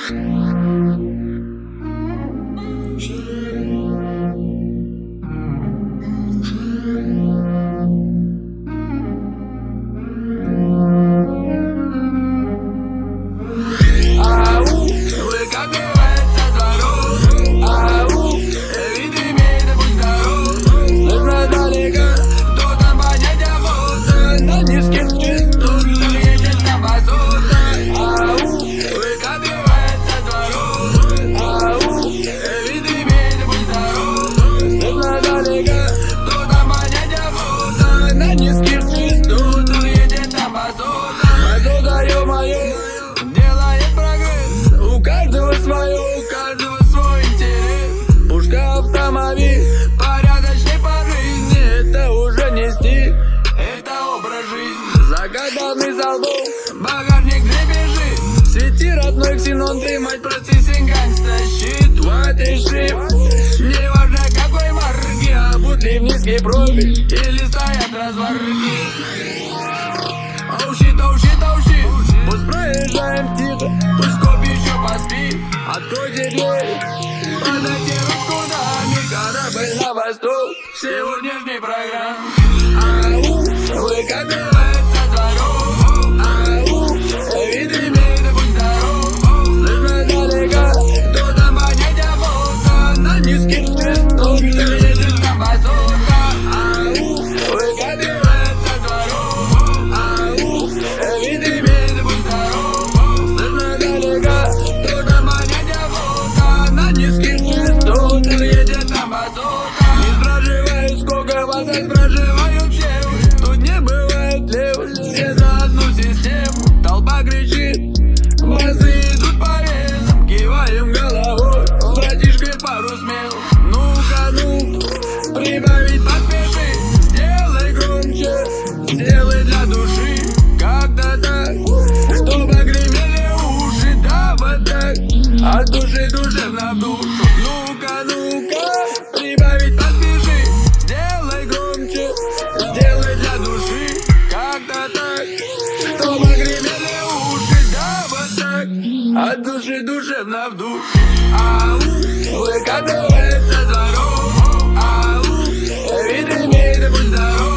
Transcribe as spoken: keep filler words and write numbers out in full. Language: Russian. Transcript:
Порядочный по жизни, это уже не стиль, это образ жизни. Загаданный залбом, багажник дребезжит. Свети, родной ксенон, ты, мать, прости, синганста, щит, what is shit. Не важно какой марки, а будь ли в низкой проби или стоят разварки. Оу щит, оу щит, оу щит. Пусть проезжаем тихо, пусть коп еще поспит. Откройте дверь, подайте ручку даме. Корабль на восток сегодняшней программы. Ау, выкатывается дворов. Ау, вид имеет, будь здоров. Слышно далеко, кто-то манит охота. На низких частотах едет там базука. Ау, выкатывается дворов. Ау, вид имеет, будь здоров. Слышно далеко, кто-то манит охота. На низких частотах едет там базука. Не проживаю, сколько вас проживают все. Тут не бывает лев, все за одну систему. Толпа кричит, басы идут по венам. Киваем головой, с братишкой пару смел. Ну-ка, ну, прибавить поспеши. Сделай громче, сделай для души. Как-то так, чтобы гремели уши. Да, вот так, от души душевно в душу. Ну-ка, ну-ка, прибавить поспеши. Сделай громче, сделай для души. Как-то так, чтобы гремели уши. Да, вот так, от души душевно в душу. Ау, выкатывается дворов. Ау, вид имеет, будь здоров.